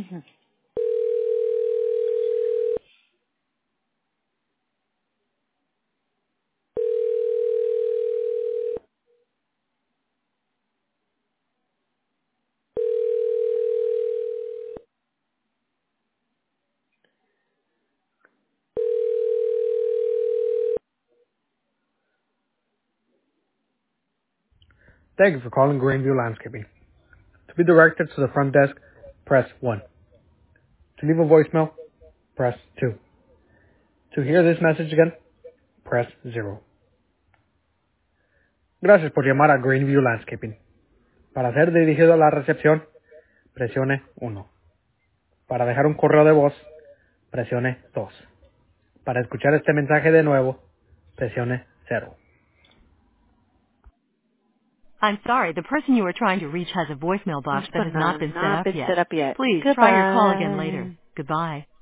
Thank you for calling Greenview Landscaping. To be directed to the front desk, press 1. To leave a voicemail, press 2. To hear this message again, press 0. Gracias por llamar a Greenview Landscaping. Para ser dirigido a la recepción, presione 1. Para dejar un correo de voz, presione 2. Para escuchar este mensaje de nuevo, presione 0. I'm sorry, the person you are trying to reach has a voicemail box that has not been set Not up been yet. set up yet. Please try your call again later. Goodbye. Goodbye.